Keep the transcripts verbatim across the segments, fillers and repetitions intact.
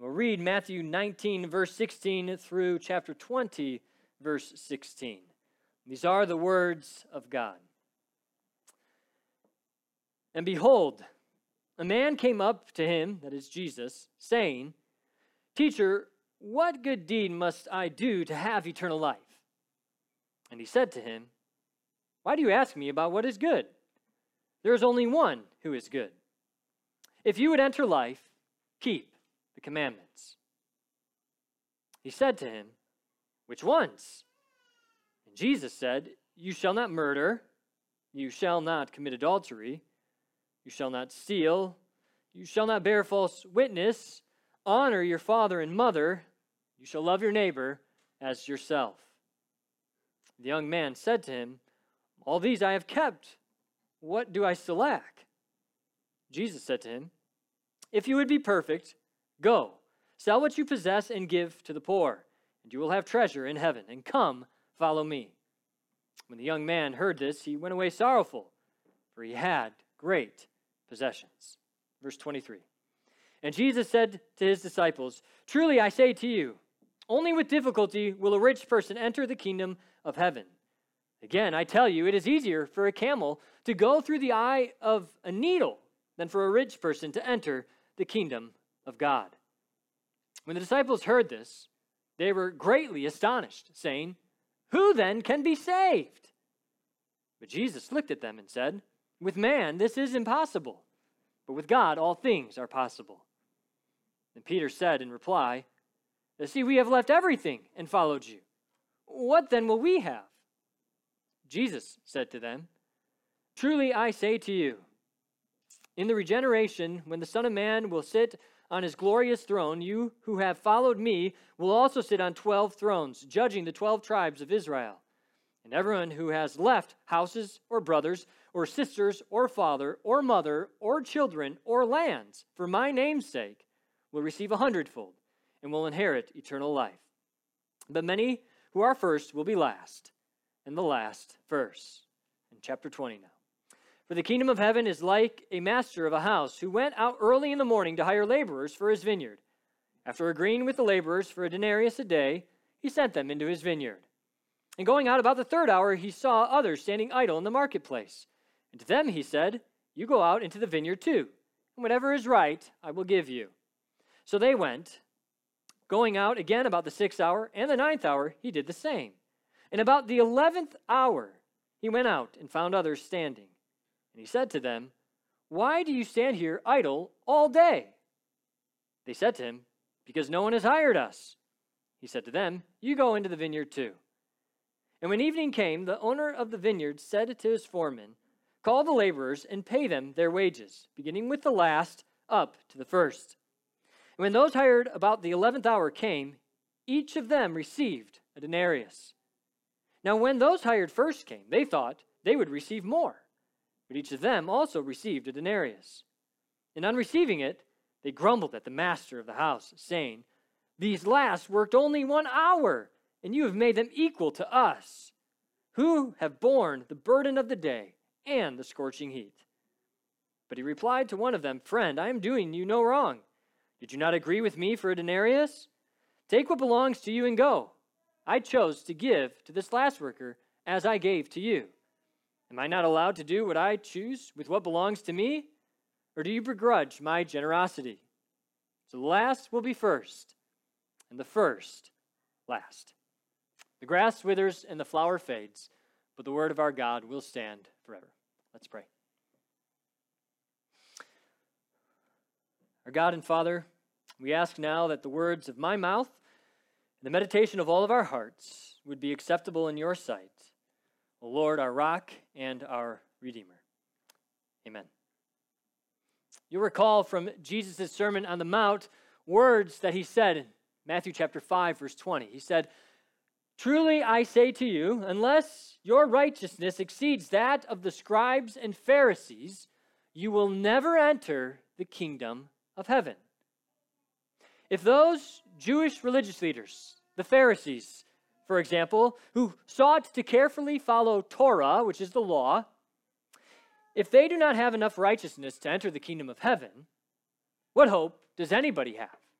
We'll read Matthew nineteen, verse sixteen through chapter twenty, verse sixteen. These are the words of God. And behold, a man came up to him, that is Jesus, saying, Teacher, what good deed must I do to have eternal life? And he said to him, Why do you ask me about what is good? There is only one who is good. If you would enter life, keep the commandments. He said to him, Which ones? And Jesus said, You shall not murder, you shall not commit adultery, you shall not steal, you shall not bear false witness, honor your father and mother, you shall love your neighbor as yourself. The young man said to him, All these I have kept. What do I still lack? Jesus said to him, If you would be perfect, go, sell what you possess and give to the poor, and you will have treasure in heaven, and come, follow me. When the young man heard this, he went away sorrowful, for he had great possessions. Verse twenty-three. And Jesus said to his disciples, Truly I say to you, only with difficulty will a rich person enter the kingdom of heaven. Again, I tell you, it is easier for a camel to go through the eye of a needle than for a rich person to enter the kingdom of God. When the disciples heard this, they were greatly astonished, saying, Who then can be saved? But Jesus looked at them and said, With man this is impossible, but with God all things are possible. And Peter said in reply, See, we have left everything and followed you. What then will we have? Jesus said to them, Truly I say to you, in the regeneration, when the Son of Man will sit on his glorious throne, you who have followed me will also sit on twelve thrones, judging the twelve tribes of Israel. And everyone who has left houses or brothers or sisters or father or mother or children or lands for my name's sake will receive a hundredfold and will inherit eternal life. But many who are first will be last, and the last first. In chapter twenty now. For the kingdom of heaven is like a master of a house who went out early in the morning to hire laborers for his vineyard. After agreeing with the laborers for a denarius a day, he sent them into his vineyard. And going out about the third hour, he saw others standing idle in the marketplace. And to them he said, You go out into the vineyard too, and whatever is right I will give you. So they went. Going out again about the sixth hour and the ninth hour, he did the same. And about the eleventh hour, he went out and found others standing. And he said to them, Why do you stand here idle all day? They said to him, Because no one has hired us. He said to them, You go into the vineyard too. And when evening came, the owner of the vineyard said to his foreman, Call the laborers and pay them their wages, beginning with the last up to the first. And when those hired about the eleventh hour came, each of them received a denarius. Now when those hired first came, they thought they would receive more. But each of them also received a denarius. And on receiving it, they grumbled at the master of the house, saying, These last worked only one hour, and you have made them equal to us, who have borne the burden of the day and the scorching heat. But he replied to one of them, Friend, I am doing you no wrong. Did you not agree with me for a denarius? Take what belongs to you and go. I chose to give to this last worker as I gave to you. Am I not allowed to do what I choose with what belongs to me? Or do you begrudge my generosity? So the last will be first, and the first last. The grass withers and the flower fades, but the word of our God will stand forever. Let's pray. Our God and Father, we ask now that the words of my mouth and the meditation of all of our hearts would be acceptable in your sight, O Lord, our rock and our Redeemer. Amen. You'll recall from Jesus' Sermon on the Mount words that he said in Matthew chapter five, verse twenty. He said, Truly I say to you, unless your righteousness exceeds that of the scribes and Pharisees, you will never enter the kingdom of heaven. If those Jewish religious leaders, the Pharisees, for example, who sought to carefully follow Torah, which is the law, if they do not have enough righteousness to enter the kingdom of heaven, what hope does anybody have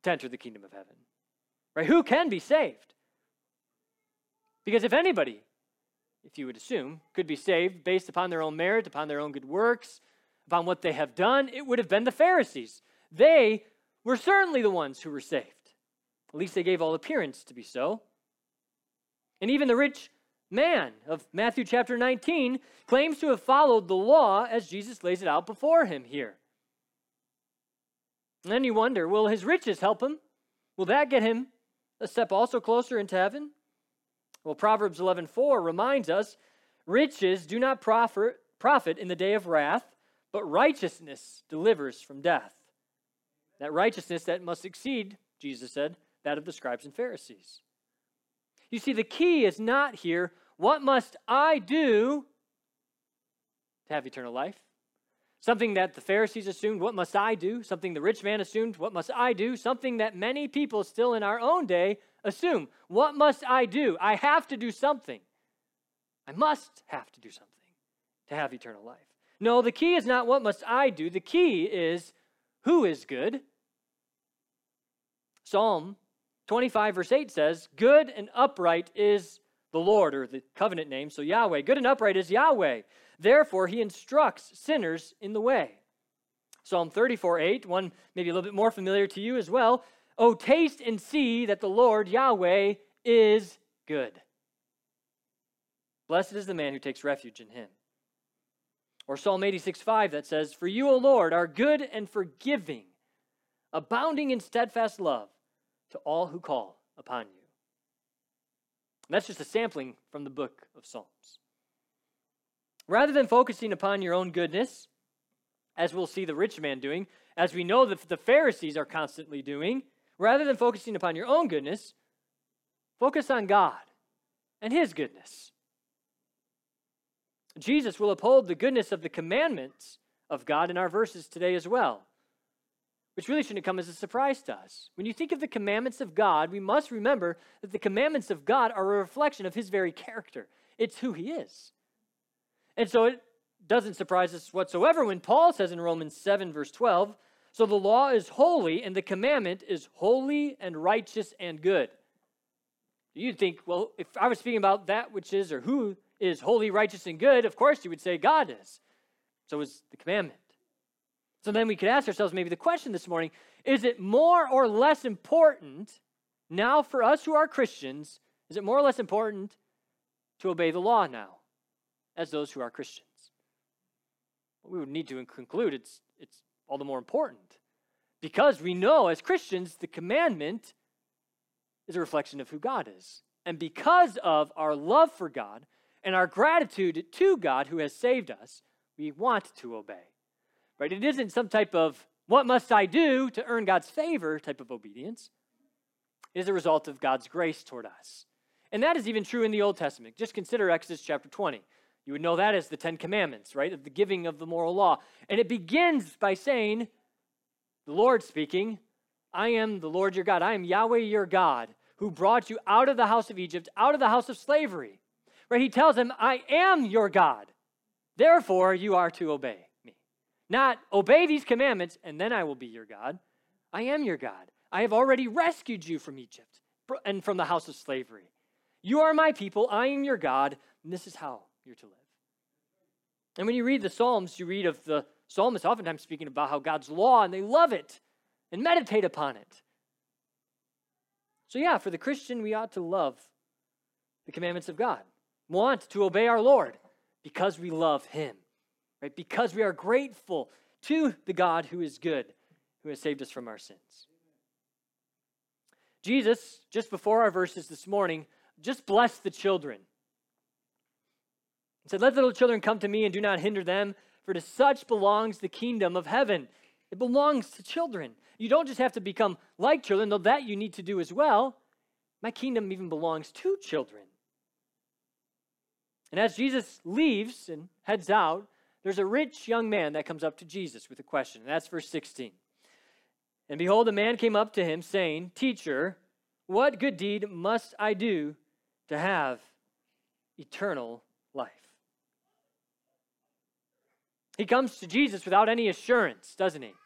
to enter the kingdom of heaven? Right? Who can be saved? Because if anybody, if you would assume, could be saved based upon their own merit, upon their own good works, upon what they have done, it would have been the Pharisees. They were certainly the ones who were saved. At least they gave all appearance to be so. And even the rich man of Matthew chapter nineteen claims to have followed the law as Jesus lays it out before him here. And then you wonder, will his riches help him? Will that get him a step also closer into heaven? Well, Proverbs eleven four reminds us, riches do not profit, profit in the day of wrath, but righteousness delivers from death. That righteousness that must exceed, Jesus said, that of the scribes and Pharisees. You see, the key is not here, what must I do to have eternal life? Something that the Pharisees assumed, what must I do? Something the rich man assumed, what must I do? Something that many people still in our own day assume, what must I do? I have to do something. I must have to do something to have eternal life. No, the key is not what must I do. The key is who is good. Psalm twenty-five verse eight says, good and upright is the Lord, or the covenant name, so Yahweh. Good and upright is Yahweh. Therefore, he instructs sinners in the way. Psalm thirty-four eight, one maybe a little bit more familiar to you as well. Oh, taste and see that the Lord Yahweh is good. Blessed is the man who takes refuge in him. Or Psalm eighty-six five that says, for you, O Lord, are good and forgiving, abounding in steadfast love to all who call upon you. And that's just a sampling from the book of Psalms. Rather than focusing upon your own goodness, as we'll see the rich man doing, as we know that the Pharisees are constantly doing, rather than focusing upon your own goodness, focus on God and his goodness. Jesus will uphold the goodness of the commandments of God in our verses today as well, which really shouldn't come as a surprise to us. When you think of the commandments of God, we must remember that the commandments of God are a reflection of his very character. It's who he is. And so it doesn't surprise us whatsoever when Paul says in Romans seven, verse twelve, so the law is holy and the commandment is holy and righteous and good. You'd think, well, if I was speaking about that which is or who is holy, righteous, and good, of course you would say God is. So is the commandment. So then we could ask ourselves maybe the question this morning, is it more or less important now for us who are Christians, is it more or less important to obey the law now as those who are Christians? We would need to conclude it's, it's all the more important because we know as Christians the commandment is a reflection of who God is. And because of our love for God and our gratitude to God who has saved us, we want to obey. Right? It isn't some type of what must I do to earn God's favor type of obedience. It is a result of God's grace toward us. And that is even true in the Old Testament. Just consider Exodus chapter twenty. You would know that as the Ten Commandments, right? Of the giving of the moral law. And it begins by saying, the Lord speaking, I am the Lord your God. I am Yahweh your God who brought you out of the house of Egypt, out of the house of slavery. Right? He tells them, I am your God. Therefore, you are to obey me. Not obey these commandments and then I will be your God. I am your God. I have already rescued you from Egypt and from the house of slavery. You are my people. I am your God. And this is how you're to live. And when you read the Psalms, you read of the psalmist oftentimes speaking about how God's law, and they love it and meditate upon it. So yeah, for the Christian, we ought to love the commandments of God. Want to obey our Lord because we love him, right? Because we are grateful to the God who is good, who has saved us from our sins. Jesus, just before our verses this morning, just blessed the children. He said, let the little children come to me and do not hinder them, for to such belongs the kingdom of heaven. It belongs to children. You don't just have to become like children, though that you need to do as well. My kingdom even belongs to children. And as Jesus leaves and heads out, there's a rich young man that comes up to Jesus with a question. And that's verse sixteen. And behold, a man came up to him saying, Teacher, what good deed must I do to have eternal life? He comes to Jesus without any assurance, doesn't he?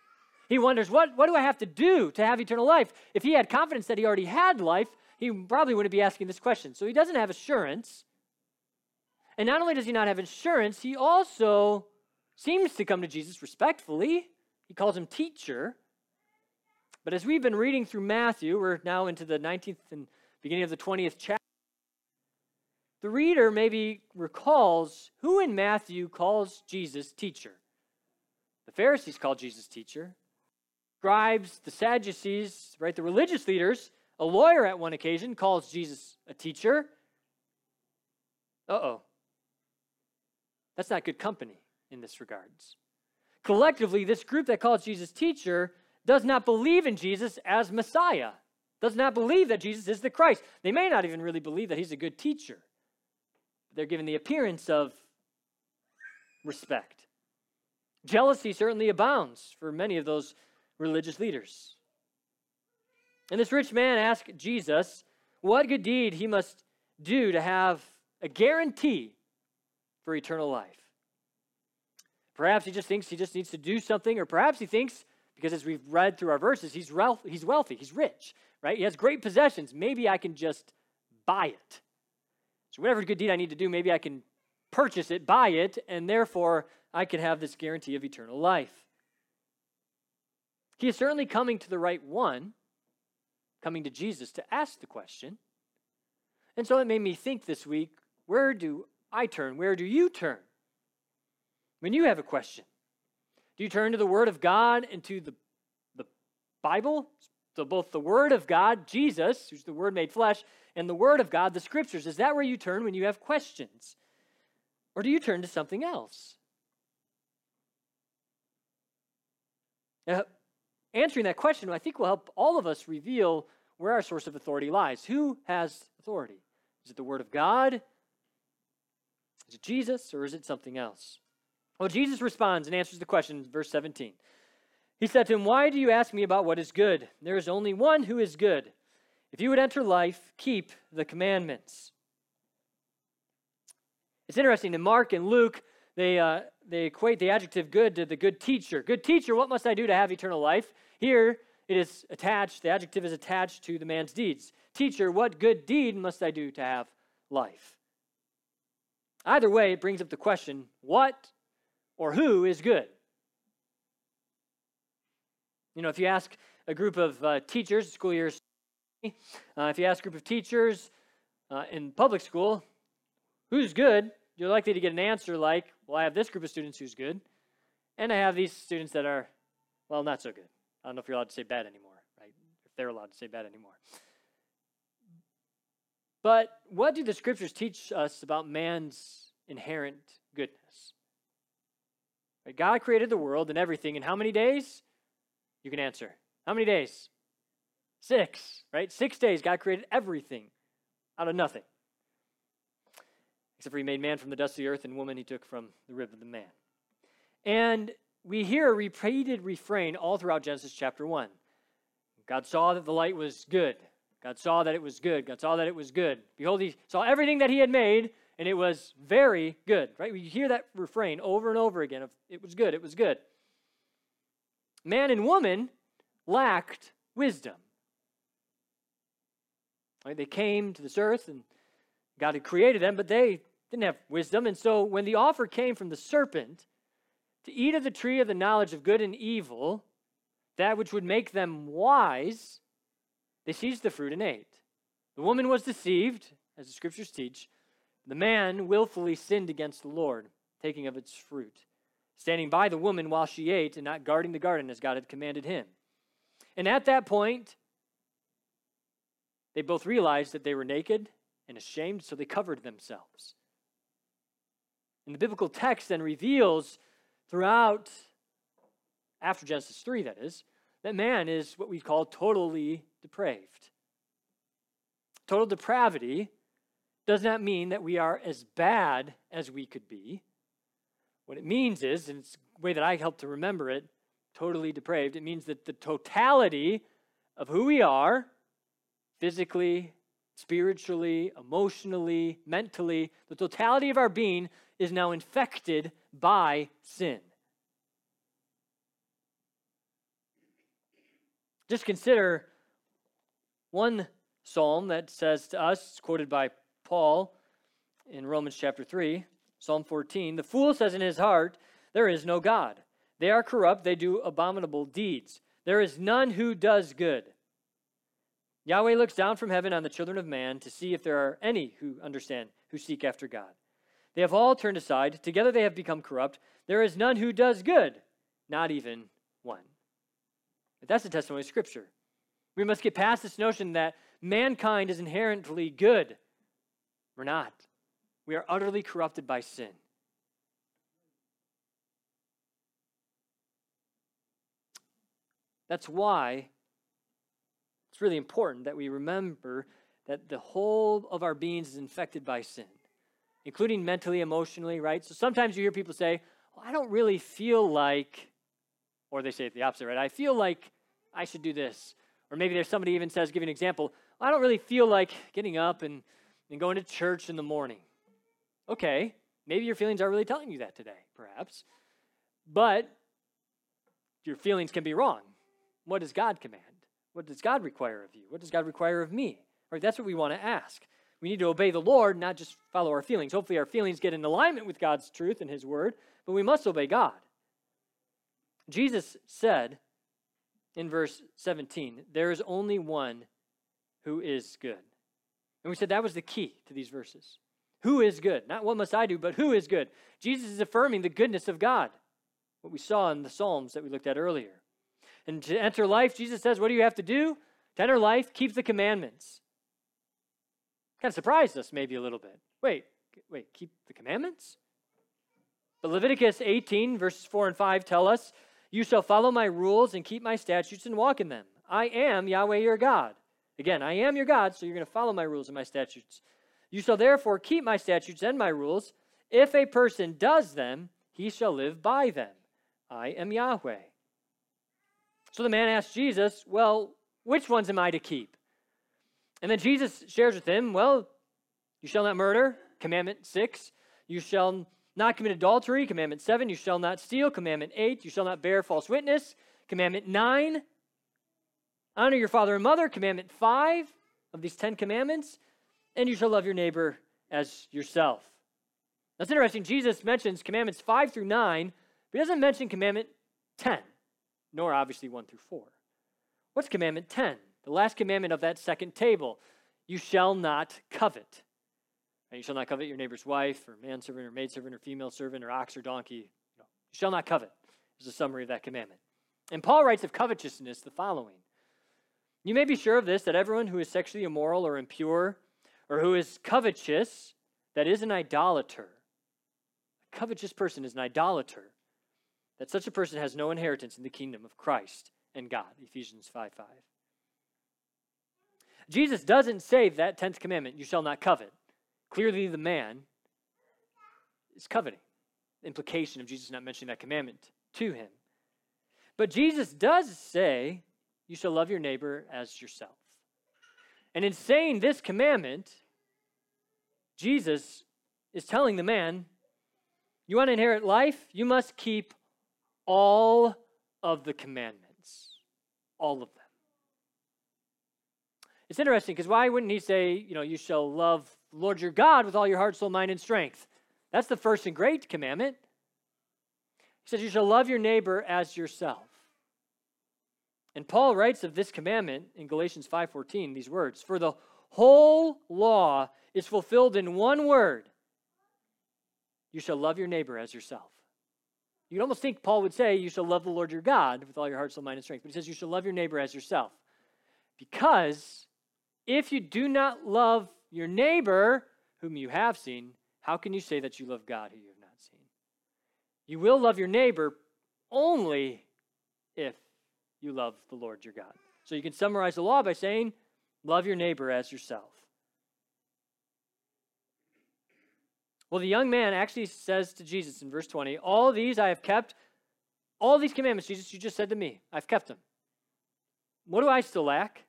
He wonders, what, what do I have to do to have eternal life? If he had confidence that he already had life, he probably wouldn't be asking this question. So he doesn't have assurance. And not only does he not have assurance, he also seems to come to Jesus respectfully. He calls him teacher. But as we've been reading through Matthew, we're now into the nineteenth and beginning of the twentieth chapter, the reader maybe recalls who in Matthew calls Jesus teacher. The Pharisees call Jesus teacher. Scribes, the Sadducees, right, the religious leaders, a lawyer at one occasion calls Jesus a teacher. Uh-oh. That's not good company in this regards. Collectively, this group that calls Jesus teacher does not believe in Jesus as Messiah, does not believe that Jesus is the Christ. They may not even really believe that he's a good teacher. They're given the appearance of respect. Jealousy certainly abounds for many of those religious leaders. And this rich man asked Jesus what good deed he must do to have a guarantee for eternal life. Perhaps he just thinks he just needs to do something, or perhaps he thinks, because as we've read through our verses, he's wealthy, he's wealthy, he's rich, right? He has great possessions. Maybe I can just buy it. So whatever good deed I need to do, maybe I can purchase it, buy it, and therefore I can have this guarantee of eternal life. He is certainly coming to the right one, coming to Jesus to ask the question. And so it made me think this week, where do I turn? Where do you turn when you have a question? Do you turn to the Word of God and to the, the Bible? So both the Word of God, Jesus, who's the Word made flesh, and the Word of God, the Scriptures. Is that where you turn when you have questions? Or do you turn to something else? Now, answering that question, I think, will help all of us reveal where our source of authority lies. Who has authority? Is it the Word of God? Is it Jesus, or is it something else? Well, Jesus responds and answers the question, verse seventeen. He said to him, "Why do you ask me about what is good? There is only one who is good. If you would enter life, keep the commandments." It's interesting, in Mark and Luke, they, uh, they equate the adjective good to the good teacher. Good teacher, what must I do to have eternal life? Here, it is attached, the adjective is attached to the man's deeds. Teacher, what good deed must I do to have life? Either way, it brings up the question, what or who is good? You know, if you ask a group of uh, teachers, school years, uh, if you ask a group of teachers uh, in public school, who's good, you're likely to get an answer like, well, I have this group of students who's good, and I have these students that are, well, not so good. I don't know if you're allowed to say bad anymore, right? If they're allowed to say bad anymore. But what do the Scriptures teach us about man's inherent goodness? Right? God created the world and everything in how many days? You can answer. How many days? Six, right? Six days God created everything out of nothing. Except for he made man from the dust of the earth and woman he took from the rib of the man. And we hear a repeated refrain all throughout Genesis chapter one. God saw that the light was good. God saw that it was good. God saw that it was good. Behold, he saw everything that he had made, and it was very good, right? We hear that refrain over and over again of it was good, it was good. Man and woman lacked wisdom. Right? They came to this earth, and God had created them, but they didn't have wisdom. And so when the offer came from the serpent to eat of the tree of the knowledge of good and evil, that which would make them wise, they seized the fruit and ate. The woman was deceived, as the Scriptures teach. The man willfully sinned against the Lord, taking of its fruit, standing by the woman while she ate and not guarding the garden as God had commanded him. And at that point, they both realized that they were naked and ashamed, so they covered themselves. And the biblical text then reveals throughout, after Genesis three that is, that man is what we call totally depraved. Total depravity does not mean that we are as bad as we could be. What it means is, and it's the way that I help to remember it, totally depraved, it means that the totality of who we are, physically, spiritually, emotionally, mentally, the totality of our being is now infected by sin. Just consider one psalm that says to us, quoted by Paul in Romans chapter three, Psalm fourteen, "The fool says in his heart, there is no God. They are corrupt, they do abominable deeds. There is none who does good. Yahweh looks down from heaven on the children of man to see if there are any who understand, who seek after God. They have all turned aside. Together they have become corrupt. There is none who does good, not even one." But that's the testimony of Scripture. We must get past this notion that mankind is inherently good. We're not. We are utterly corrupted by sin. That's why it's really important that we remember that the whole of our beings is infected by sin, including mentally, emotionally, right? So sometimes you hear people say, well, I don't really feel like, or they say it the opposite, right? I feel like I should do this. Or maybe there's somebody even says, give an example, I don't really feel like getting up and, and going to church in the morning. Okay, maybe your feelings are really telling you that today, perhaps. But your feelings can be wrong. What does God command? What does God require of you? What does God require of me? Right, that's what we want to ask. We need to obey the Lord, not just follow our feelings. Hopefully our feelings get in alignment with God's truth and his word, but we must obey God. Jesus said in verse seventeen, there is only one who is good. And we said that was the key to these verses. Who is good? Not what must I do, but who is good? Jesus is affirming the goodness of God, what we saw in the Psalms that we looked at earlier. And to enter life, Jesus says, what do you have to do? To enter life, keep the commandments. Kind of surprised us maybe a little bit. Wait, wait, keep the commandments? But Leviticus eighteen, verses four and five tell us, you shall follow my rules and keep my statutes and walk in them. I am Yahweh your God. Again, I am your God, so you're going to follow my rules and my statutes. You shall therefore keep my statutes and my rules. If a person does them, he shall live by them. I am Yahweh. So the man asked Jesus, well, which ones am I to keep? And then Jesus shares with him, well, you shall not murder, commandment six. You shall not commit adultery, commandment seven. You shall not steal, commandment eight. You shall not bear false witness, commandment nine. Honor your father and mother, commandment five of these ten commandments. And you shall love your neighbor as yourself. That's interesting. Jesus mentions commandments five through nine, but he doesn't mention commandment ten, nor obviously one through four. What's commandment ten? The last commandment of that second table. You shall not covet. And you shall not covet your neighbor's wife, or manservant, or maidservant, or female servant, or ox, or donkey. No. You shall not covet is a summary of that commandment. And Paul writes of covetousness the following. You may be sure of this, that everyone who is sexually immoral or impure, or who is covetous, that is an idolater. A covetous person is an idolater. That such a person has no inheritance in the kingdom of Christ and God. Ephesians five five. Jesus doesn't say that tenth commandment, you shall not covet. Clearly the man is coveting. The implication of Jesus not mentioning that commandment to him. But Jesus does say, you shall love your neighbor as yourself. And in saying this commandment, Jesus is telling the man, you want to inherit life? You must keep all of the commandments. All of them. It's interesting because why wouldn't he say, you know, you shall love the Lord your God with all your heart, soul, mind, and strength? That's the first and great commandment. He says you shall love your neighbor as yourself. And Paul writes of this commandment in Galatians five fourteen, these words, for the whole law is fulfilled in one word. You shall love your neighbor as yourself. You'd almost think Paul would say you shall love the Lord your God with all your heart, soul, mind, and strength. But he says you shall love your neighbor as yourself. Because if you do not love your neighbor, whom you have seen, how can you say that you love God, who you have not seen? You will love your neighbor only if you love the Lord your God. So you can summarize the law by saying, love your neighbor as yourself. Well, the young man actually says to Jesus in verse twenty, all these I have kept, all these commandments, Jesus, you just said to me, I've kept them. What do I still lack?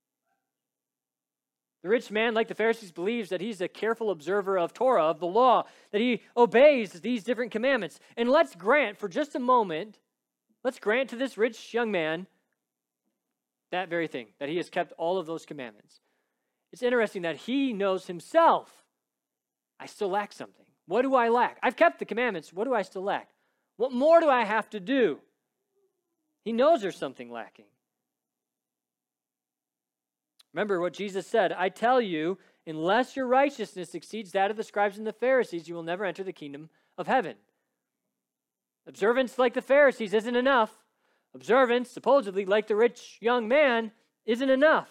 The rich man, like the Pharisees, believes that he's a careful observer of Torah, of the law, that he obeys these different commandments. And let's grant for just a moment, let's grant to this rich young man that very thing, that he has kept all of those commandments. It's interesting that he knows himself, I still lack something. What do I lack? I've kept the commandments. What do I still lack? What more do I have to do? He knows there's something lacking. Remember what Jesus said, I tell you, unless your righteousness exceeds that of the scribes and the Pharisees, you will never enter the kingdom of heaven. Observance like the Pharisees isn't enough. Observance, supposedly like the rich young man, isn't enough.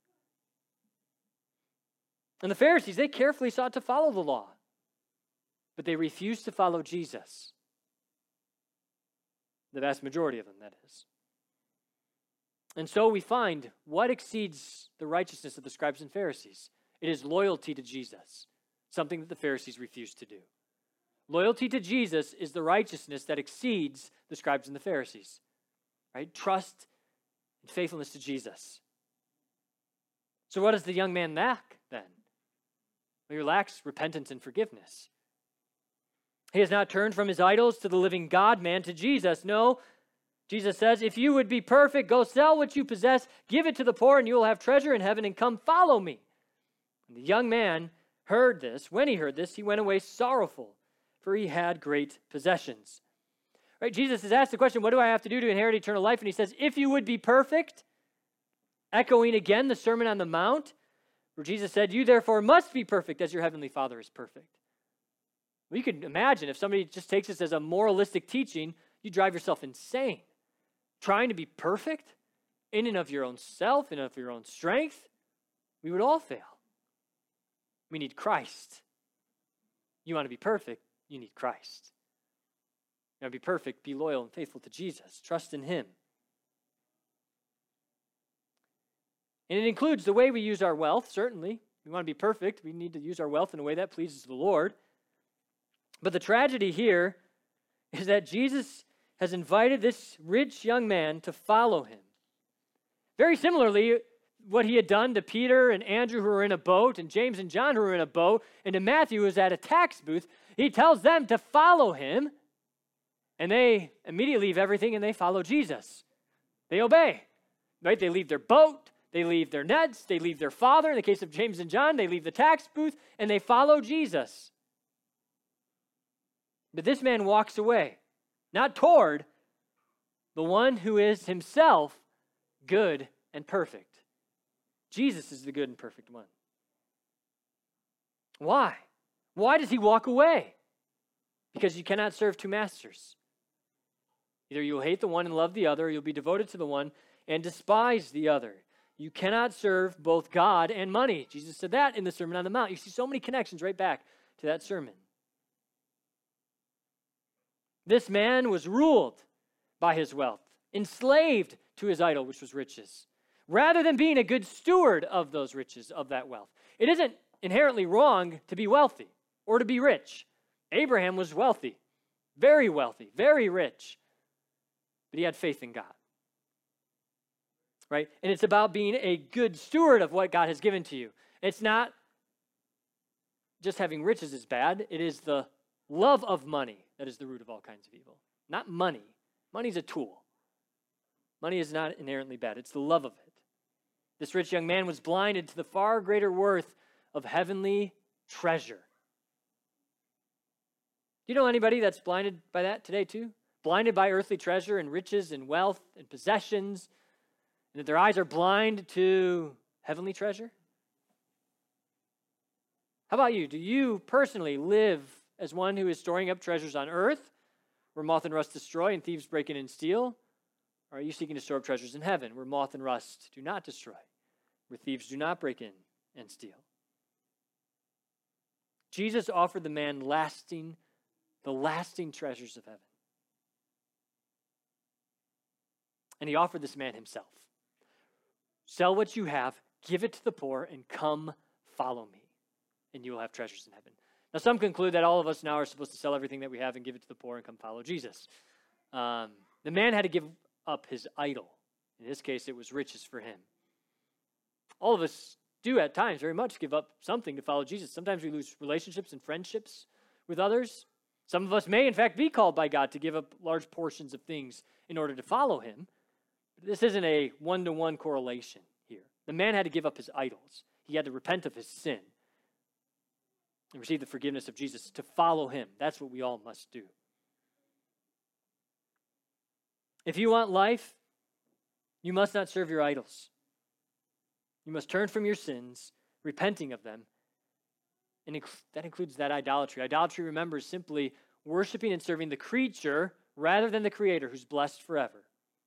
And the Pharisees, they carefully sought to follow the law, but they refused to follow Jesus. The vast majority of them, that is. And so we find what exceeds the righteousness of the scribes and Pharisees. It is loyalty to Jesus, something that the Pharisees refused to do. Loyalty to Jesus is the righteousness that exceeds the scribes and the Pharisees. Right? Trust and faithfulness to Jesus. So what does the young man lack then? Well, he lacks repentance and forgiveness. He has not turned from his idols to the living God-man, to Jesus. No, Jesus says, if you would be perfect, go sell what you possess, give it to the poor, and you will have treasure in heaven, and come follow me. And the young man heard this. When he heard this, he went away sorrowful, for he had great possessions. Right? Jesus has asked the question, what do I have to do to inherit eternal life? And he says, if you would be perfect, echoing again the Sermon on the Mount, where Jesus said, you therefore must be perfect as your heavenly Father is perfect. Well, you can imagine if somebody just takes this as a moralistic teaching, you drive yourself insane. Trying to be perfect in and of your own self, in and of your own strength, we would all fail. We need Christ. You want to be perfect, you need Christ. You want to be perfect, be loyal and faithful to Jesus. Trust in him. And it includes the way we use our wealth, certainly. We want to be perfect. We need to use our wealth in a way that pleases the Lord. But the tragedy here is that Jesus has invited this rich young man to follow him. Very similarly, what he had done to Peter and Andrew, who were in a boat, and James and John, who were in a boat, and to Matthew, who was at a tax booth, he tells them to follow him, and they immediately leave everything and they follow Jesus. They obey, right? They leave their boat, they leave their nets, they leave their father. In the case of James and John, they leave the tax booth, and they follow Jesus. But this man walks away, not toward the one who is himself good and perfect. Jesus is the good and perfect one. Why? Why does he walk away? Because you cannot serve two masters. Either you will hate the one and love the other, or you'll be devoted to the one and despise the other. You cannot serve both God and money. Jesus said that in the Sermon on the Mount. You see so many connections right back to that sermon. This man was ruled by his wealth, enslaved to his idol, which was riches, rather than being a good steward of those riches, of that wealth. It isn't inherently wrong to be wealthy or to be rich. Abraham was wealthy, very wealthy, very rich, but he had faith in God, right? And it's about being a good steward of what God has given to you. It's not just having riches is bad. It is the love of money that is the root of all kinds of evil. Not money. Money's a tool. Money is not inherently bad. It's the love of it. This rich young man was blinded to the far greater worth of heavenly treasure. Do you know anybody that's blinded by that today too? Blinded by earthly treasure and riches and wealth and possessions, and that their eyes are blind to heavenly treasure? How about you? Do you personally live as one who is storing up treasures on earth, where moth and rust destroy and thieves break in and steal? Or are you seeking to store up treasures in heaven, where moth and rust do not destroy, where thieves do not break in and steal? Jesus offered the man lasting, the lasting treasures of heaven. And he offered this man himself. Sell what you have, give it to the poor, and come follow me, and you will have treasures in heaven. Now, some conclude that all of us now are supposed to sell everything that we have and give it to the poor and come follow Jesus. Um, the man had to give up his idol. In this case, it was riches for him. All of us do at times very much give up something to follow Jesus. Sometimes we lose relationships and friendships with others. Some of us may, in fact, be called by God to give up large portions of things in order to follow him. This isn't a one-to-one correlation here. The man had to give up his idols. He had to repent of his sin and receive the forgiveness of Jesus to follow him. That's what we all must do. If you want life, you must not serve your idols. You must turn from your sins, repenting of them. And that includes that idolatry. Idolatry, remember, is simply worshiping and serving the creature rather than the Creator who's blessed forever.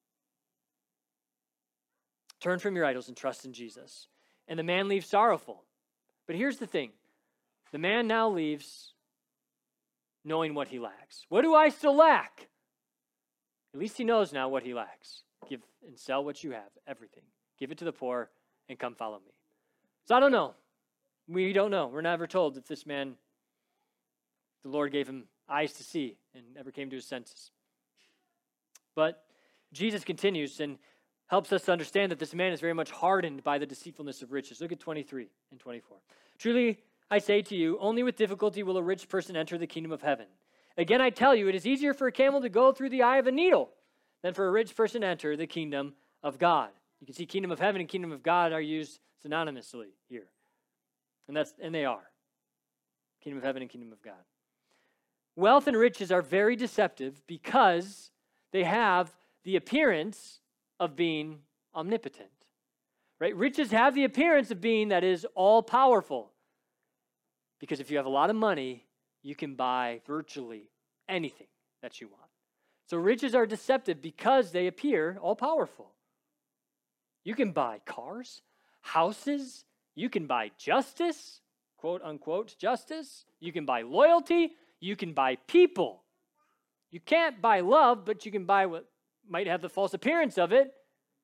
Turn from your idols and trust in Jesus. And the man leaves sorrowful. But here's the thing. The man now leaves knowing what he lacks. What do I still lack? At least he knows now what he lacks. Give and sell what you have, everything. Give it to the poor and come follow me. So I don't know. We don't know. We're never told if this man, the Lord gave him eyes to see and never came to his senses. But Jesus continues and helps us to understand that this man is very much hardened by the deceitfulness of riches. Look at twenty-three and twenty-four. Truly, I say to you, only with difficulty will a rich person enter the kingdom of heaven. Again, I tell you, it is easier for a camel to go through the eye of a needle than for a rich person to enter the kingdom of God. You can see kingdom of heaven and kingdom of God are used synonymously here. And that's and they are. Kingdom of heaven and kingdom of God. Wealth and riches are very deceptive because they have the appearance of being omnipotent. Right? Riches have the appearance of being, that is, all-powerful. Because if you have a lot of money, you can buy virtually anything that you want. So riches are deceptive because they appear all-powerful. You can buy cars, houses, you can buy justice, quote unquote justice, you can buy loyalty, you can buy people. You can't buy love, but you can buy what might have the false appearance of it.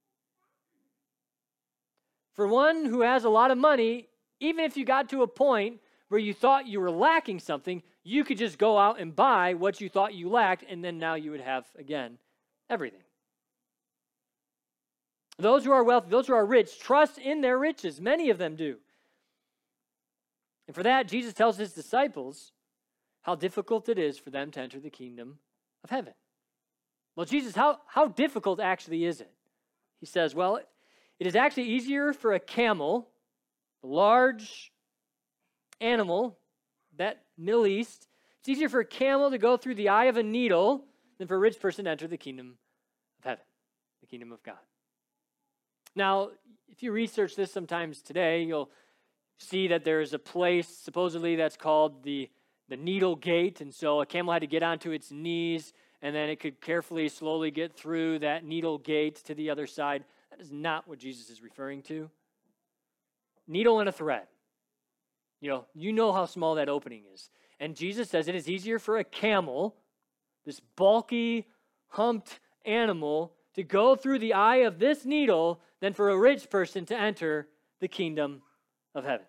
For one who has a lot of money, even if you got to a point where you thought you were lacking something, you could just go out and buy what you thought you lacked, and then now you would have, again, everything. Those who are wealthy, those who are rich, trust in their riches. Many of them do. And for that, Jesus tells his disciples how difficult it is for them to enter the kingdom of heaven. Well, Jesus, how, how difficult actually is it? He says, well, it is actually easier for a camel, a large animal, that Middle East, it's easier for a camel to go through the eye of a needle than for a rich person to enter the kingdom of heaven, the kingdom of God. Now, if you research this sometimes today, you'll see that there's a place supposedly that's called the, the needle gate, and so a camel had to get onto its knees, and then it could carefully, slowly get through that needle gate to the other side. That is not what Jesus is referring to. Needle and a thread. You know, you know how small that opening is. And Jesus says it is easier for a camel, this bulky, humped animal, to go through the eye of this needle than for a rich person to enter the kingdom of heaven.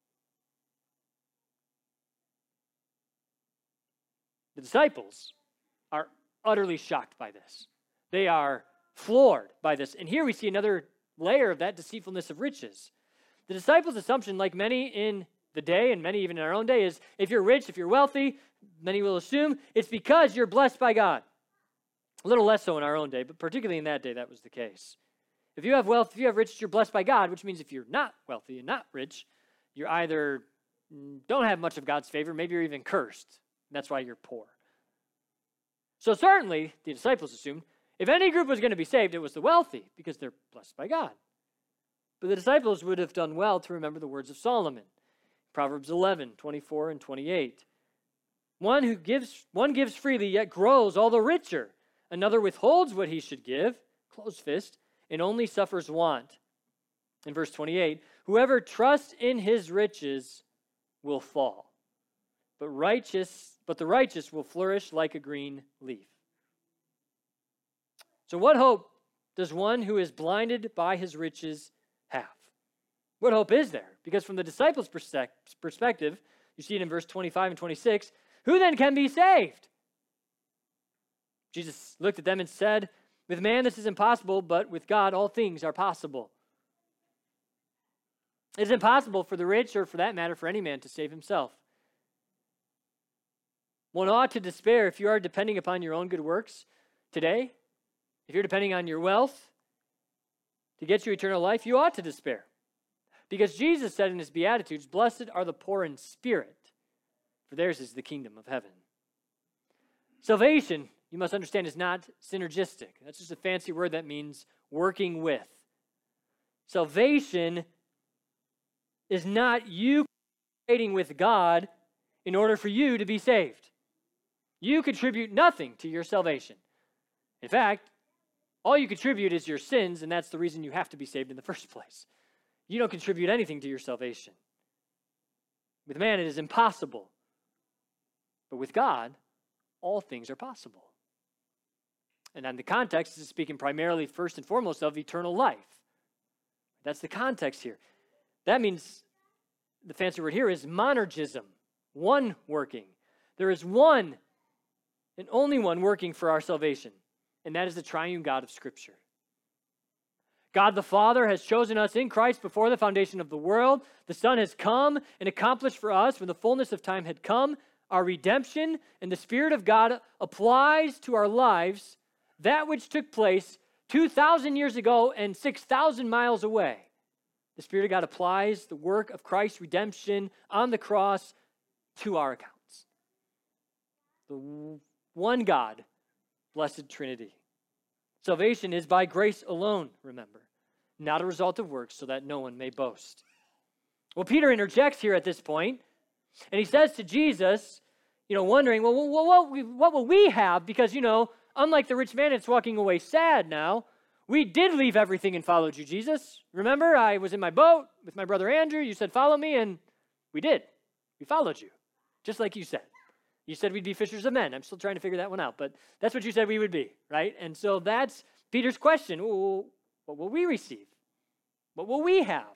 The disciples are utterly shocked by this. They are floored by this. And here we see another layer of that deceitfulness of riches. The disciples' assumption, like many in the day and many even in our own day, is if you're rich, if you're wealthy, many will assume it's because you're blessed by God. A little less so in our own day, but particularly in that day, that was the case. If you have wealth, if you have riches, you're blessed by God, which means if you're not wealthy and not rich, you're either don't have much of God's favor, maybe you're even cursed. And that's why you're poor. So certainly, the disciples assumed, if any group was going to be saved, it was the wealthy, because they're blessed by God. But the disciples would have done well to remember the words of Solomon. Proverbs eleven, twenty-four and twenty-eight. One who gives, one gives freely, yet grows all the richer. Another withholds what he should give, closed fist, and only suffers want. In verse twenty-eight, whoever trusts in his riches will fall, but righteous, but the righteous will flourish like a green leaf. So what hope does one who is blinded by his riches have? What hope is there? Because from the disciples' perspective, you see it in verse twenty-five and twenty-six, who then can be saved? Jesus looked at them and said, with man this is impossible, but with God all things are possible. It is impossible for the rich, or for that matter, for any man to save himself. One ought to despair if you are depending upon your own good works today, if you're depending on your wealth, to get you eternal life, you ought to despair. Because Jesus said in his Beatitudes, blessed are the poor in spirit, for theirs is the kingdom of heaven. Salvation, you must understand, is not synergistic. That's just a fancy word that means working with. Salvation is not you cooperating with God in order for you to be saved. You contribute nothing to your salvation. In fact, all you contribute is your sins, and that's the reason you have to be saved in the first place. You don't contribute anything to your salvation. With man, it is impossible. But with God, all things are possible. And in the context, this is speaking primarily, first and foremost, of eternal life. That's the context here. That means, the fancy word here is monergism, one working. There is one and only one working for our salvation, and that is the triune God of Scripture. God the Father has chosen us in Christ before the foundation of the world. The Son has come and accomplished for us, when the fullness of time had come, our redemption, and the Spirit of God applies to our lives that which took place two thousand years ago and six thousand miles away. The Spirit of God applies the work of Christ's redemption on the cross to our accounts. The one God, blessed Trinity. Salvation is by grace alone, remember, not a result of works, so that no one may boast. Well, Peter interjects here at this point, and he says to Jesus, you know, wondering, well, what, what, what will we have? Because, you know, unlike the rich man that's walking away sad now, we did leave everything and followed you, Jesus. Remember, I was in my boat with my brother Andrew. You said, follow me, and we did. We followed you, just like you said. You said we'd be fishers of men. I'm still trying to figure that one out, but that's what you said we would be, right? And so that's Peter's question. Well, what will we receive? What will we have?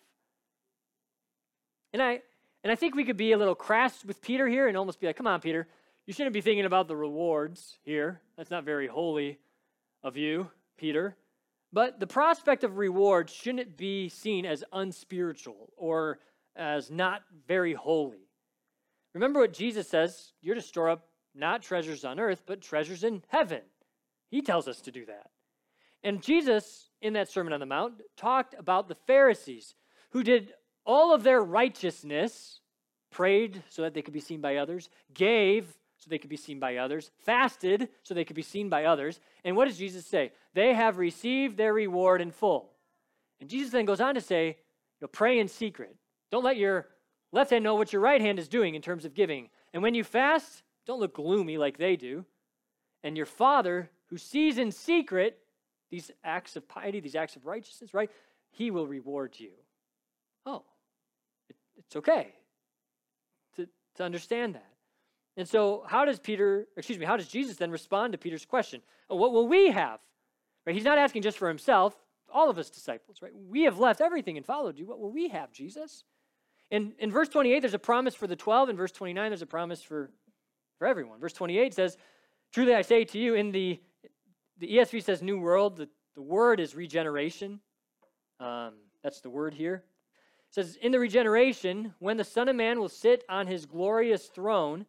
And I and I think we could be a little crass with Peter here and almost be like, come on, Peter, you shouldn't be thinking about the rewards here. That's not very holy of you, Peter. But the prospect of reward shouldn't be seen as unspiritual or as not very holy. Remember what Jesus says, you're to store up not treasures on earth, but treasures in heaven. He tells us to do that. And Jesus, in that Sermon on the Mount, talked about the Pharisees who did all of their righteousness, prayed so that they could be seen by others, gave so they could be seen by others, fasted so they could be seen by others. And what does Jesus say? They have received their reward in full. And Jesus then goes on to say, you know, pray in secret. Don't let your left hand know what your right hand is doing in terms of giving. And when you fast, don't look gloomy like they do. And your Father, who sees in secret these acts of piety, these acts of righteousness, right? He will reward you. Oh, it, it's okay to, to understand that. And so how does Peter, excuse me, how does Jesus then respond to Peter's question? Oh, what will we have? Right? He's not asking just for himself, all of us disciples, right? We have left everything and followed you. What will we have, Jesus? In, in verse twenty-eight, there's a promise for the twelve. In verse twenty-nine, there's a promise for, for everyone. Verse twenty-eight says, truly I say to you, in the, the E S V says new world, the, the word is regeneration. Um, that's the word here. It says, in the regeneration, when the Son of Man will sit on his glorious throne,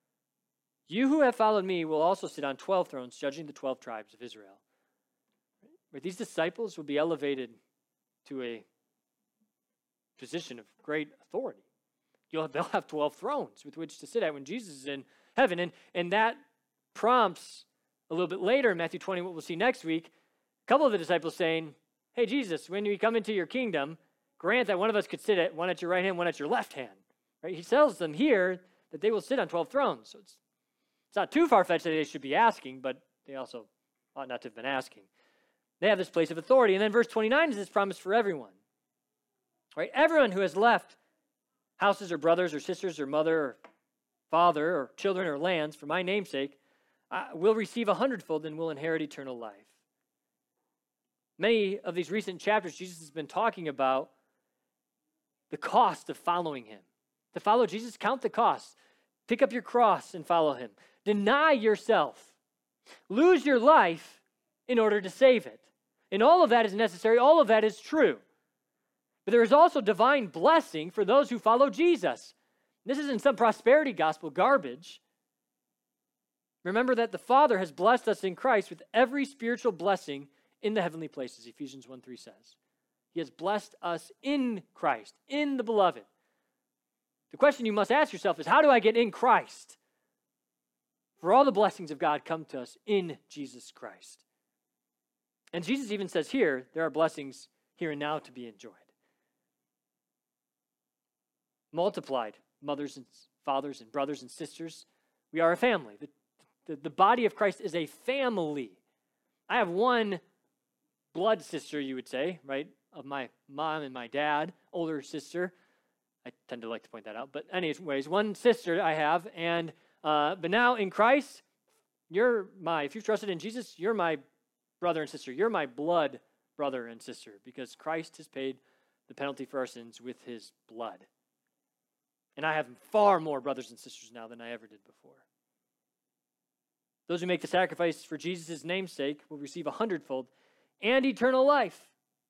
you who have followed me will also sit on twelve thrones, judging the twelve tribes of Israel. Right? These disciples will be elevated to a position of great authority. You'll have, they'll have twelve thrones with which to sit at when Jesus is in heaven. And, and that prompts a little bit later in Matthew twenty, what we'll see next week, a couple of the disciples saying, hey, Jesus, when you come into your kingdom, grant that one of us could sit at one at your right hand, one at your left hand. Right? He tells them here that they will sit on twelve thrones. So it's, it's not too far-fetched that they should be asking, but they also ought not to have been asking. They have this place of authority. And then verse twenty-nine is this promise for everyone. Right? Everyone who has left houses or brothers or sisters or mother or father or children or lands for my name's sake uh, will receive a hundredfold and will inherit eternal life. Many of these recent chapters, Jesus has been talking about the cost of following him. To follow Jesus, count the cost. Pick up your cross and follow him. Deny yourself. Lose your life in order to save it. And all of that is necessary. All of that is true. But there is also divine blessing for those who follow Jesus. This isn't some prosperity gospel garbage. Remember that the Father has blessed us in Christ with every spiritual blessing in the heavenly places, Ephesians one three says. He has blessed us in Christ, in the beloved. The question you must ask yourself is, how do I get in Christ? For all the blessings of God come to us in Jesus Christ. And Jesus even says here, there are blessings here and now to be enjoyed. Multiplied, mothers and fathers and brothers and sisters. We are a family. The, the, the body of Christ is a family. I have one blood sister, you would say, right, of my mom and my dad, older sister. I tend to like to point that out. But anyways, one sister I have, and uh, but now in Christ, you're my, if you've trusted in Jesus, you're my brother and sister. You're my blood brother and sister, because Christ has paid the penalty for our sins with his blood. And I have far more brothers and sisters now than I ever did before. Those who make the sacrifice for Jesus' namesake will receive a hundredfold and eternal life.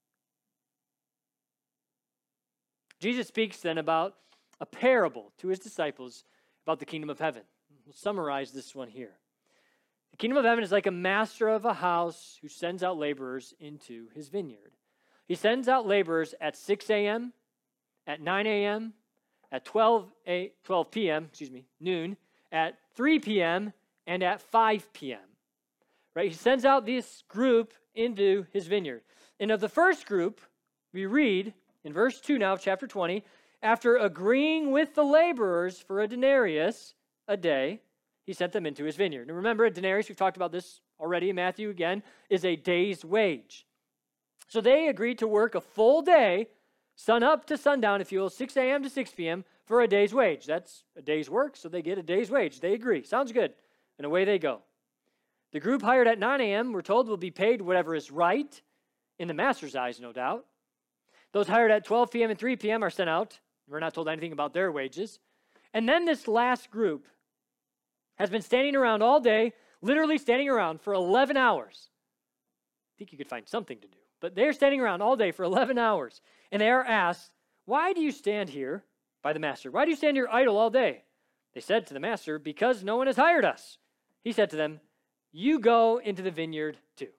Jesus speaks then about a parable to his disciples about the kingdom of heaven. We'll summarize this one here. The kingdom of heaven is like a master of a house who sends out laborers into his vineyard. He sends out laborers at six a.m., at nine a.m., at twelve p.m., excuse me, noon, at three p.m., and at five p.m. Right? He sends out this group into his vineyard. And of the first group, we read in verse two now of chapter twenty, after agreeing with the laborers for a denarius a day, he sent them into his vineyard. And remember, a denarius, we've talked about this already in Matthew again, is a day's wage. So they agreed to work a full day, sun up to sundown, if you will, six a.m. to six p.m. for a day's wage. That's a day's work, so they get a day's wage. They agree. Sounds good. And away they go. The group hired at nine a.m., we're told, will be paid whatever is right, in the master's eyes, no doubt. Those hired at twelve p.m. and three p.m. are sent out. We're not told anything about their wages. And then this last group has been standing around all day, literally standing around for eleven hours. I think you could find something to do. But they're standing around all day for eleven hours. And they are asked, why do you stand here by the master? Why do you stand here idle all day? They said to the master, because no one has hired us. He said to them, you go into the vineyard too.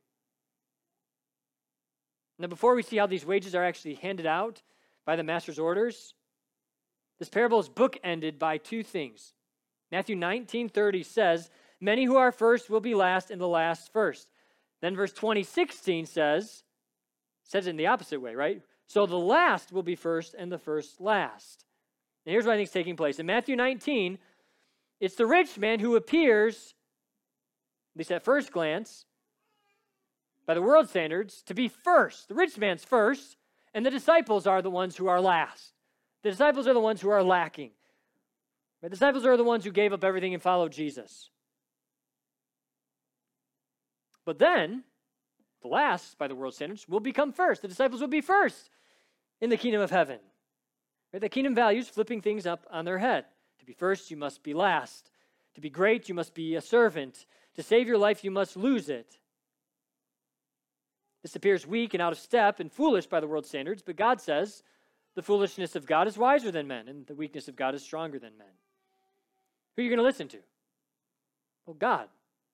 Now, before we see how these wages are actually handed out by the master's orders, this parable is bookended by two things. Matthew nineteen thirty says, many who are first will be last, and the last first. Then verse twenty sixteen says, says it in the opposite way, right? So the last will be first, and the first last. And here's what I think is taking place. In Matthew nineteen, it's the rich man who appears, at least at first glance, by the world standards, to be first. The rich man's first, and the disciples are the ones who are last. The disciples are the ones who are lacking. The disciples are the ones who gave up everything and followed Jesus. But then, the last, by the world standards, will become first. The disciples will be first in the kingdom of heaven. Right? The kingdom values flipping things up on their head. To be first, you must be last. To be great, you must be a servant. To save your life, you must lose it. This appears weak and out of step and foolish by the world standards, but God says the foolishness of God is wiser than men, and the weakness of God is stronger than men. Who are you going to listen to? Well, God.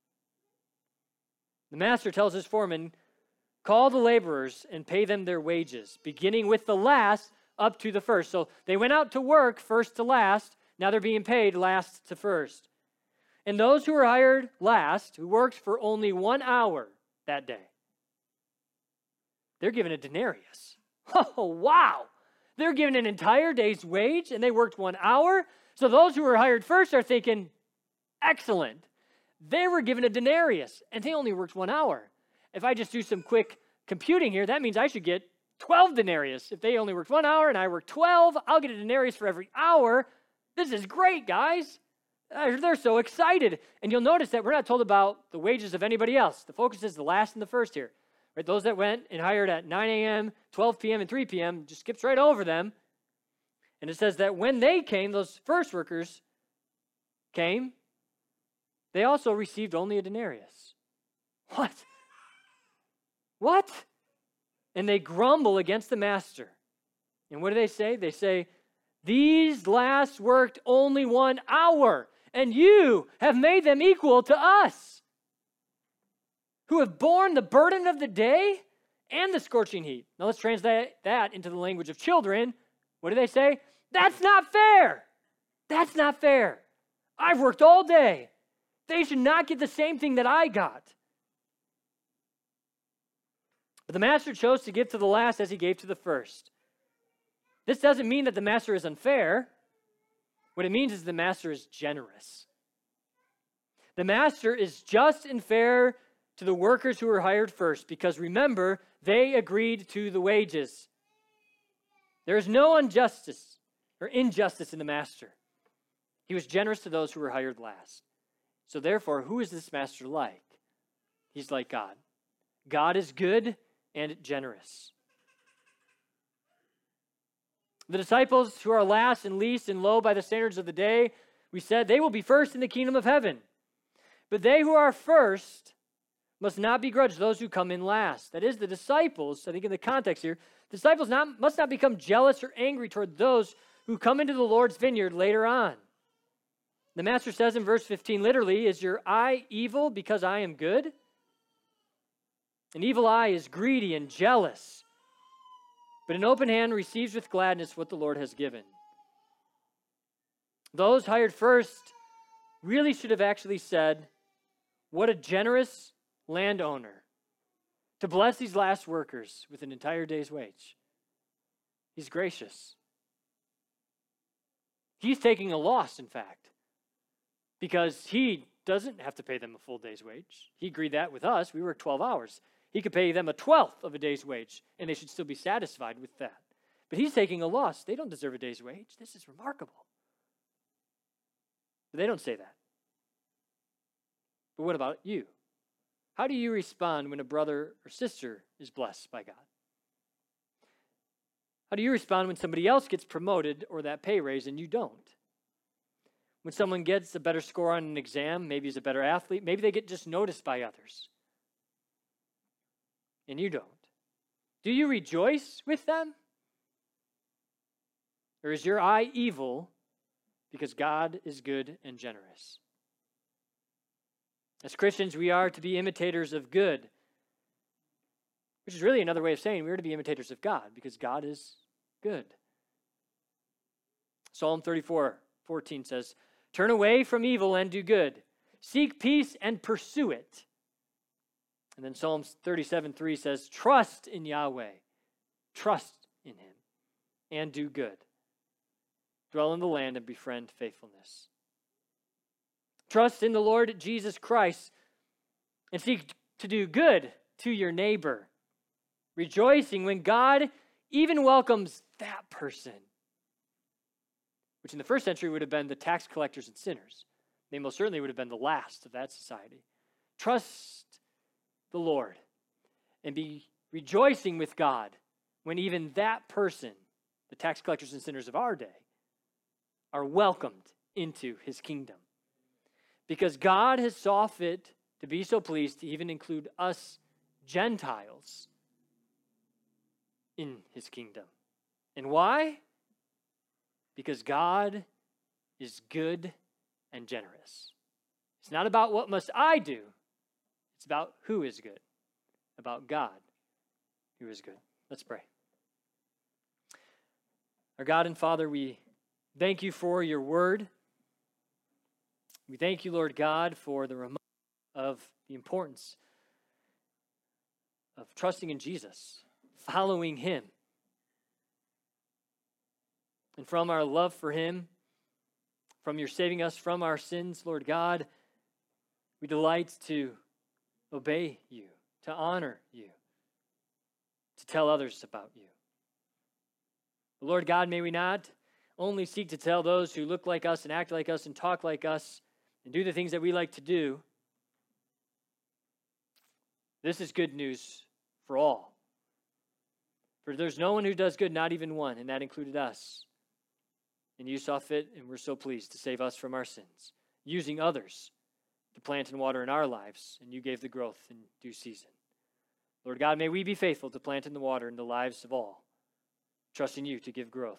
The master tells his foreman, call the laborers and pay them their wages, beginning with the last up to the first. So they went out to work first to last. Now they're being paid last to first. And those who were hired last, who worked for only one hour that day, they're given a denarius. Oh, wow. They're given an entire day's wage, and they worked one hour. So those who were hired first are thinking, excellent. They were given a denarius, and they only worked one hour. If I just do some quick computing here, that means I should get twelve denarius. If they only worked one hour and I worked twelve, I'll get a denarius for every hour. This is great, guys. They're so excited. And you'll notice that we're not told about the wages of anybody else. The focus is the last and the first here. Right? Those that went and hired at nine a.m., twelve p.m., and three p.m., just skips right over them. And it says that when they came, those first workers came, they also received only a denarius. What? What? And they grumble against the master. And what do they say? They say, these last worked only one hour, and you have made them equal to us, who have borne the burden of the day and the scorching heat. Now let's translate that into the language of children. What do they say? That's not fair. That's not fair. I've worked all day. They should not get the same thing that I got. But the master chose to give to the last as he gave to the first. This doesn't mean that the master is unfair. What it means is the master is generous. The master is just and fair to the workers who were hired first, because remember, they agreed to the wages. There is no injustice or injustice in the master. He was generous to those who were hired last. So therefore, who is this master like? He's like God. God is good and generous. The disciples who are last and least and low by the standards of the day, we said they will be first in the kingdom of heaven. But they who are first must not begrudge those who come in last. That is, the disciples, I think in the context here, disciples not, must not become jealous or angry toward those who come into the Lord's vineyard later on. The master says in verse fifteen, literally, is your eye evil because I am good? An evil eye is greedy and jealous, but an open hand receives with gladness what the Lord has given. Those hired first really should have actually said, what a generous landowner to bless these last workers with an entire day's wage. He's gracious. He's taking a loss, in fact, because he doesn't have to pay them a full day's wage. He agreed that with us. We work twelve hours. He could pay them a twelfth of a day's wage, and they should still be satisfied with that. But he's taking a loss. They don't deserve a day's wage. This is remarkable. But they don't say that. But what about you? How do you respond when a brother or sister is blessed by God? How do you respond when somebody else gets promoted or that pay raise and you don't? When someone gets a better score on an exam, maybe he's a better athlete, maybe they get just noticed by others, and you don't. Do you rejoice with them? Or is your eye evil because God is good and generous? As Christians, we are to be imitators of good, which is really another way of saying we are to be imitators of God because God is good. Psalm thirty-four fourteen says, turn away from evil and do good. Seek peace and pursue it. And then Psalms thirty-seven three says, trust in Yahweh. Trust in him and do good. Dwell in the land and befriend faithfulness. Trust in the Lord Jesus Christ and seek to do good to your neighbor, rejoicing when God even welcomes that person, which in the first century would have been the tax collectors and sinners. They most certainly would have been the last of that society. Trust the Lord and be rejoicing with God when even that person, the tax collectors and sinners of our day, are welcomed into his kingdom. Because God has saw fit to be so pleased to even include us Gentiles in his kingdom. And why? Because God is good and generous. It's not about what must I do. It's about who is good. About God who is good. Let's pray. Our God and Father, we thank you for your word. We thank you, Lord God, for the reminder of the importance of trusting in Jesus, following him. And from our love for him, from your saving us from our sins, Lord God, we delight to obey you, to honor you, to tell others about you. Lord God, may we not only seek to tell those who look like us and act like us and talk like us and do the things that we like to do. This is good news for all. For there's no one who does good, not even one, and that included us. And you saw fit, and we're so pleased to save us from our sins, using others to plant and water in our lives, and you gave the growth in due season. Lord God, may we be faithful to plant in the water in the lives of all, trusting you to give growth,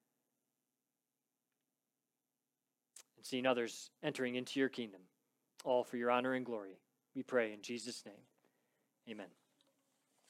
and seeing others entering into your kingdom, all for your honor and glory. We pray in Jesus' name. Amen.